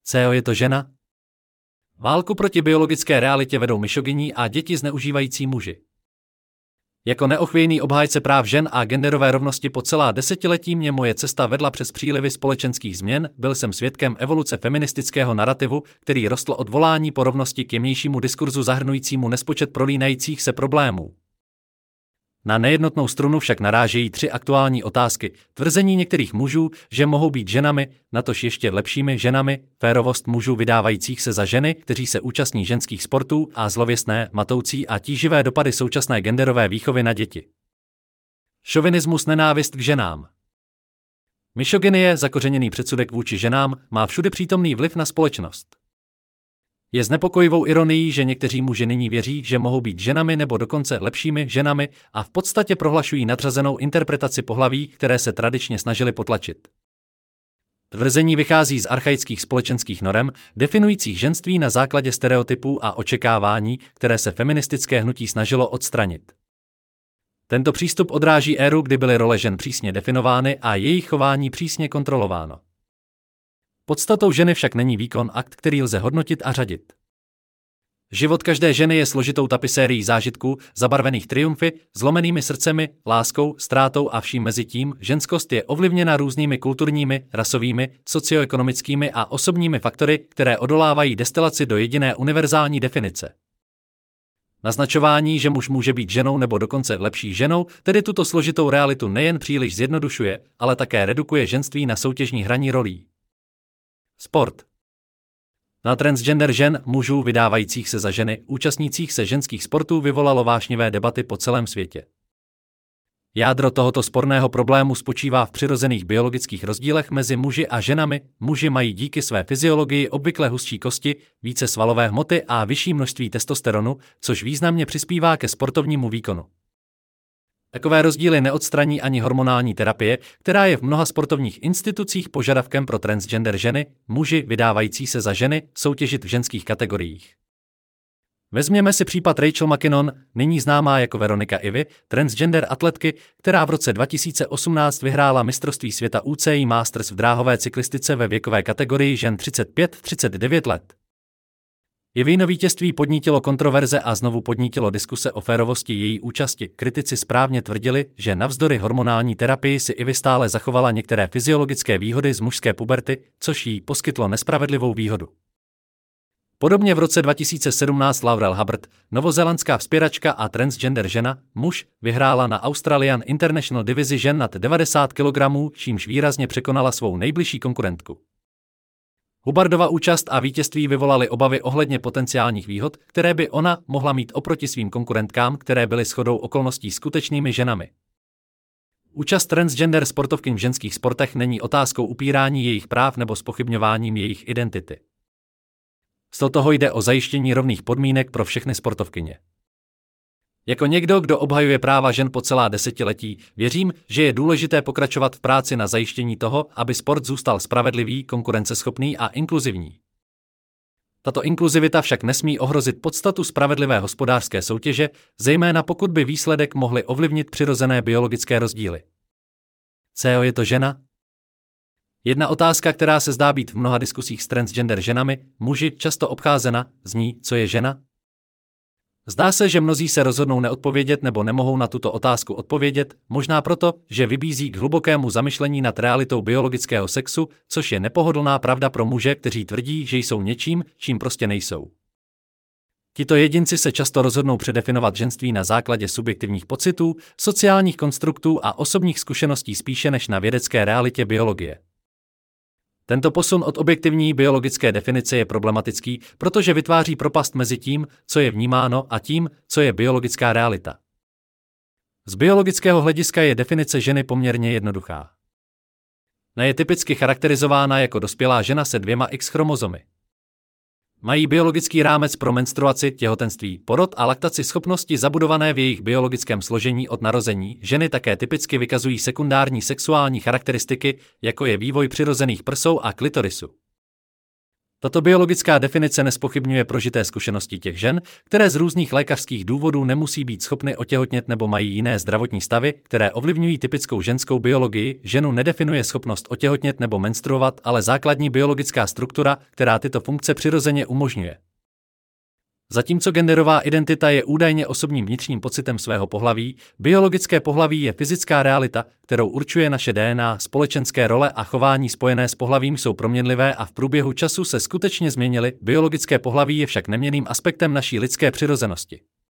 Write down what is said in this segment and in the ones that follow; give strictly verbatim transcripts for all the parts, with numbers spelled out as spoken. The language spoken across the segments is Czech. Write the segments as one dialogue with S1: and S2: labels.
S1: Co je to žena? Válku proti biologické realitě vedou misogyní a děti zneužívající muži. Jako neochvějný obhájce práv žen a genderové rovnosti po celá desetiletí mě moje cesta vedla přes přílivy společenských změn, byl jsem svědkem evoluce feministického narrativu, který rostl od volání po rovnosti k jemnějšímu diskurzu zahrnujícímu nespočet prolínajících se problémů. Na nejednotnou strunu však narážejí tři aktuální otázky. Tvrzení některých mužů, že mohou být ženami, natož ještě lepšími ženami, férovost mužů vydávajících se za ženy, kteří se účastní ženských sportů a zlověstné, matoucí a tíživé dopady současné genderové výchovy na děti. Šovinismus, nenávist k ženám. Misogynie, zakořeněný předsudek vůči ženám, má všude přítomný vliv na společnost. Je znepokojivou ironií, že někteří muži nyní věří, že mohou být ženami nebo dokonce lepšími ženami a v podstatě prohlašují nadřazenou interpretaci pohlaví, které se tradičně snažili potlačit. Tvrzení vychází z archaických společenských norem, definujících ženství na základě stereotypů a očekávání, které se feministické hnutí snažilo odstranit. Tento přístup odráží éru, kdy byly role žen přísně definovány a jejich chování přísně kontrolováno. Podstatou ženy však není výkon, akt, který lze hodnotit a řadit. Život každé ženy je složitou tapisérií zážitků, zabarvených triumfy, zlomenými srdcemi, láskou, ztrátou a vším mezi tím. Ženskost je ovlivněna různými kulturními, rasovými, socioekonomickými a osobními faktory, které odolávají destilaci do jediné univerzální definice. Naznačování, že muž může být ženou nebo dokonce lepší ženou, tedy tuto složitou realitu nejen příliš zjednodušuje, ale také redukuje ženství na soutěžní hraní rolí. Sport. Na transgender žen, mužů vydávajících se za ženy, účastnících se ženských sportů vyvolalo vášnivé debaty po celém světě. Jádro tohoto sporného problému spočívá v přirozených biologických rozdílech mezi muži a ženami. Muži mají díky své fyziologii obvykle hustší kosti, více svalové hmoty a vyšší množství testosteronu, což významně přispívá ke sportovnímu výkonu. Takové rozdíly neodstraní ani hormonální terapie, která je v mnoha sportovních institucích požadavkem pro transgender ženy, muži vydávající se za ženy, soutěžit v ženských kategoriích. Vezměme si případ Rachel McKinnon, nyní známá jako Veronika Ivy, transgender atletky, která v roce dva tisíce osmnáct vyhrála mistrovství světa U C I Masters v dráhové cyklistice ve věkové kategorii žen třicet pět až třicet devět let. Ivyino vítězství podnítilo kontroverze a znovu podnítilo diskuse o férovosti její účasti. Kritici správně tvrdili, že navzdory hormonální terapii si Ivy stále zachovala některé fyziologické výhody z mužské puberty, což jí poskytlo nespravedlivou výhodu. Podobně v roce dva tisíce sedmnáct Laurel Hubbard, novozélandská vzpěračka a transgender žena, muž, vyhrála na Australian International divizi žen nad devadesát kilogramů, čímž výrazně překonala svou nejbližší konkurentku. Hubbardova účast a vítězství vyvolaly obavy ohledně potenciálních výhod, které by ona mohla mít oproti svým konkurentkám, které byly shodou okolností skutečnými ženami. Účast transgender sportovkyň v ženských sportech není otázkou upírání jejich práv nebo zpochybňováním jejich identity. Z toho jde o zajištění rovných podmínek pro všechny sportovkyně. Jako někdo, kdo obhajuje práva žen po celá desetiletí, věřím, že je důležité pokračovat v práci na zajištění toho, aby sport zůstal spravedlivý, konkurenceschopný a inkluzivní. Tato inkluzivita však nesmí ohrozit podstatu spravedlivé hospodářské soutěže, zejména pokud by výsledek mohly ovlivnit přirozené biologické rozdíly. Co je to žena? Jedna otázka, která se zdá být v mnoha diskusích s transgender ženami, muži často obcházena, zní, co je žena? Zdá se, že mnozí se rozhodnou neodpovědět nebo nemohou na tuto otázku odpovědět, možná proto, že vybízí k hlubokému zamyšlení nad realitou biologického sexu, což je nepohodlná pravda pro muže, kteří tvrdí, že jsou něčím, čím prostě nejsou. Tito jedinci se často rozhodnou předefinovat ženství na základě subjektivních pocitů, sociálních konstruktů a osobních zkušeností spíše než na vědecké realitě biologie. Tento posun od objektivní biologické definice je problematický, protože vytváří propast mezi tím, co je vnímáno, a tím, co je biologická realita. Z biologického hlediska je definice ženy poměrně jednoduchá. Na je typicky charakterizována jako dospělá žena se dvěma X chromozomy. Mají biologický rámec pro menstruaci, těhotenství, porod a laktaci, schopnosti zabudované v jejich biologickém složení od narození. Ženy také typicky vykazují sekundární sexuální charakteristiky, jako je vývoj přirozených prsou a klitorisu. Tato biologická definice nespochybňuje prožité zkušenosti těch žen, které z různých lékařských důvodů nemusí být schopny otěhotnět nebo mají jiné zdravotní stavy, které ovlivňují typickou ženskou biologii. Ženu nedefinuje schopnost otěhotnět nebo menstruovat, ale základní biologická struktura, která tyto funkce přirozeně umožňuje. Zatímco genderová identita je údajně osobním vnitřním pocitem svého pohlaví, biologické pohlaví je fyzická realita, kterou určuje naše D N A. Společenské role a chování spojené s pohlavím jsou proměnlivé a v průběhu času se skutečně změnily, biologické pohlaví je však neměnným aspektem naší lidské přirozenosti.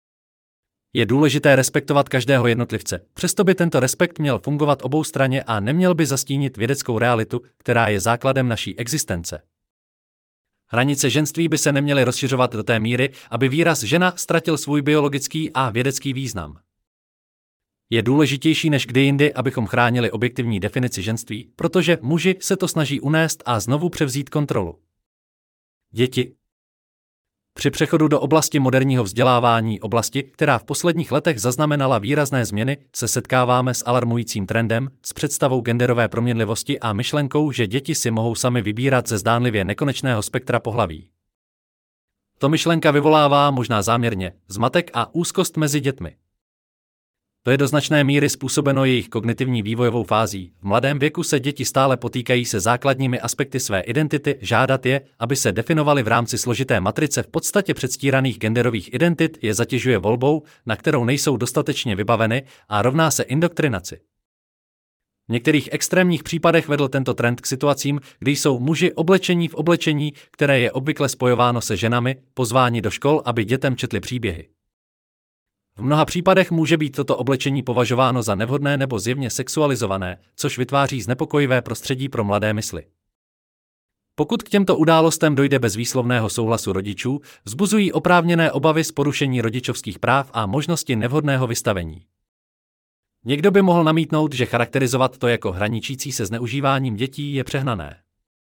S1: Je důležité respektovat každého jednotlivce, přesto by tento respekt měl fungovat oboustranně a neměl by zastínit vědeckou realitu, která je základem naší existence. Hranice ženství by se neměly rozšiřovat do té míry, aby výraz žena ztratil svůj biologický a vědecký význam. Je důležitější než kdy jindy, abychom chránili objektivní definici ženství, protože muži se to snaží unést a znovu převzít kontrolu. Děti. Při přechodu do oblasti moderního vzdělávání, oblasti, která v posledních letech zaznamenala výrazné změny, se setkáváme s alarmujícím trendem, s představou genderové proměnlivosti a myšlenkou, že děti si mohou sami vybírat ze zdánlivě nekonečného spektra pohlaví. To myšlenka vyvolává, možná záměrně, zmatek a úzkost mezi dětmi. To je do značné míry způsobeno jejich kognitivní vývojovou fází. V mladém věku se děti stále potýkají se základními aspekty své identity, žádat je, aby se definovali v rámci složité matrice v podstatě předstíraných genderových identit, je zatěžuje volbou, na kterou nejsou dostatečně vybaveny, a rovná se indoktrinaci. V některých extrémních případech vedl tento trend k situacím, kdy jsou muži oblečení v oblečení, které je obvykle spojováno se ženami, pozváni do škol, aby dětem četli příběhy. V mnoha případech může být toto oblečení považováno za nevhodné nebo zjevně sexualizované, což vytváří znepokojivé prostředí pro mladé mysli. Pokud k těmto událostem dojde bez výslovného souhlasu rodičů, vzbuzují oprávněné obavy z porušení rodičovských práv a možnosti nevhodného vystavení. Někdo by mohl namítnout, že charakterizovat to jako hraničící se zneužíváním dětí je přehnané.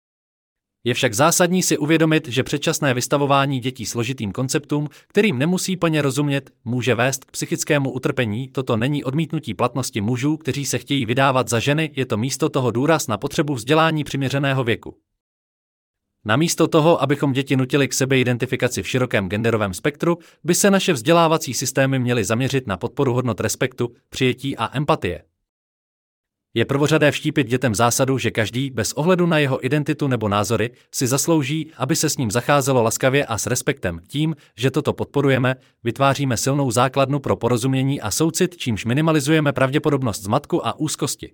S1: Je však zásadní si uvědomit, že předčasné vystavování dětí složitým konceptům, kterým nemusí plně rozumět, může vést k psychickému utrpení. Toto není odmítnutí platnosti mužů, kteří se chtějí vydávat za ženy, je to místo toho důraz na potřebu vzdělání přiměřeného věku. Namísto toho, abychom děti nutili k sebeidentifikaci v širokém genderovém spektru, by se naše vzdělávací systémy měly zaměřit na podporu hodnot respektu, přijetí a empatie. Je prvořadé vštípit dětem zásadu, že každý, bez ohledu na jeho identitu nebo názory, si zaslouží, aby se s ním zacházelo laskavě a s respektem. Tím, že toto podporujeme, vytváříme silnou základnu pro porozumění a soucit, čímž minimalizujeme pravděpodobnost zmatku a úzkosti.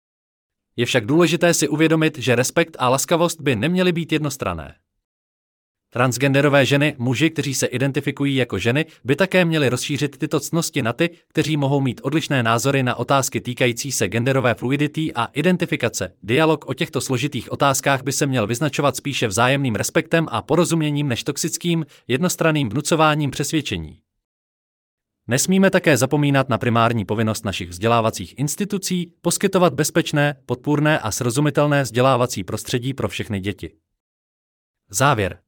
S1: Je však důležité si uvědomit, že respekt a laskavost by neměly být jednostranné. Transgenderové ženy, muži, kteří se identifikují jako ženy, by také měli rozšířit tyto ctnosti na ty, kteří mohou mít odlišné názory na otázky týkající se genderové fluidity a identifikace. Dialog o těchto složitých otázkách by se měl vyznačovat spíše vzájemným respektem a porozuměním než toxickým, jednostranným vnucováním přesvědčení. Nesmíme také zapomínat na primární povinnost našich vzdělávacích institucí poskytovat bezpečné, podpůrné a srozumitelné vzdělávací prostředí pro všechny děti. Závěr.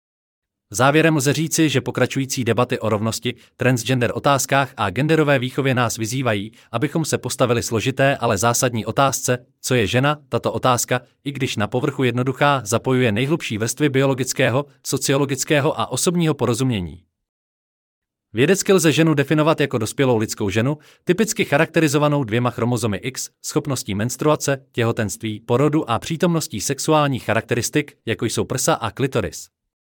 S1: Závěrem lze říci, že pokračující debaty o rovnosti, transgender otázkách a genderové výchově nás vyzývají, abychom se postavili složité, ale zásadní otázce, co je žena. Tato otázka, i když na povrchu jednoduchá, zapojuje nejhlubší vrstvy biologického, sociologického a osobního porozumění. Vědecky lze ženu definovat jako dospělou lidskou ženu, typicky charakterizovanou dvěma chromozomy X, schopností menstruace, těhotenství, porodu a přítomností sexuálních charakteristik, jako jsou prsa a klitoris.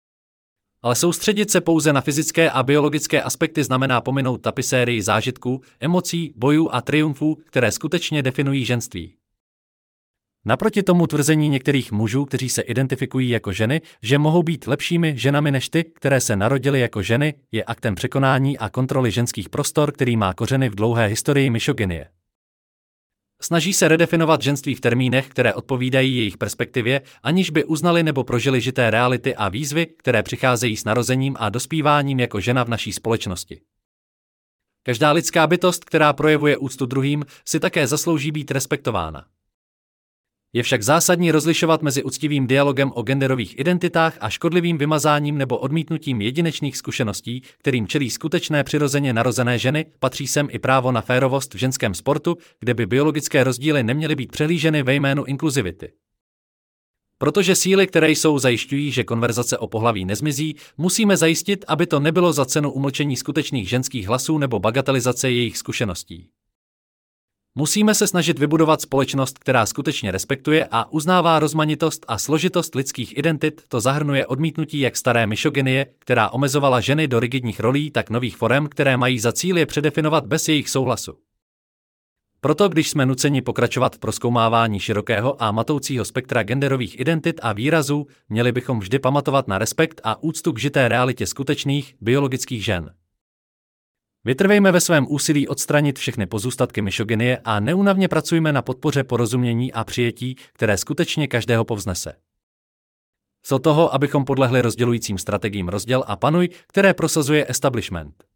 S1: Ale soustředit se pouze na fyzické a biologické aspekty znamená pominout tapisérii zážitků, emocí, bojů a triumfů, které skutečně definují ženství. Naproti tomu tvrzení některých mužů, kteří se identifikují jako ženy, že mohou být lepšími ženami než ty, které se narodily jako ženy, je aktem překonání a kontroly ženských prostor, který má kořeny v dlouhé historii misogynie. Snaží se redefinovat ženství v termínech, které odpovídají jejich perspektivě, aniž by uznali nebo prožili žité reality a výzvy, které přicházejí s narozením a dospíváním jako žena v naší společnosti. Každá lidská bytost, která projevuje úctu druhým, si také zaslouží být respektována. Je však zásadní rozlišovat mezi uctivým dialogem o genderových identitách a škodlivým vymazáním nebo odmítnutím jedinečných zkušeností, kterým čelí skutečné přirozeně narozené ženy. Patří sem i právo na férovost v ženském sportu, kde by biologické rozdíly neměly být přehlíženy ve jménu inkluzivity. Protože síly, které jsou zajišťují, že konverzace o pohlaví nezmizí, musíme zajistit, aby to nebylo za cenu umlčení skutečných ženských hlasů nebo bagatelizace jejich zkušeností. Musíme se snažit vybudovat společnost, která skutečně respektuje a uznává rozmanitost a složitost lidských identit, to zahrnuje odmítnutí jak staré misogynie, která omezovala ženy do rigidních rolí, tak nových forem, které mají za cíl je předefinovat bez jejich souhlasu. Proto, když jsme nuceni pokračovat v prozkoumávání širokého a matoucího spektra genderových identit a výrazů, měli bychom vždy pamatovat na respekt a úctu k žité realitě skutečných, biologických žen. Vytrvejme ve svém úsilí odstranit všechny pozůstatky misogynie a neúnavně pracujme na podpoře porozumění a přijetí, které skutečně každého povznese. Co toho, abychom podlehli rozdělujícím strategiím rozděl a panuj, které prosazuje establishment.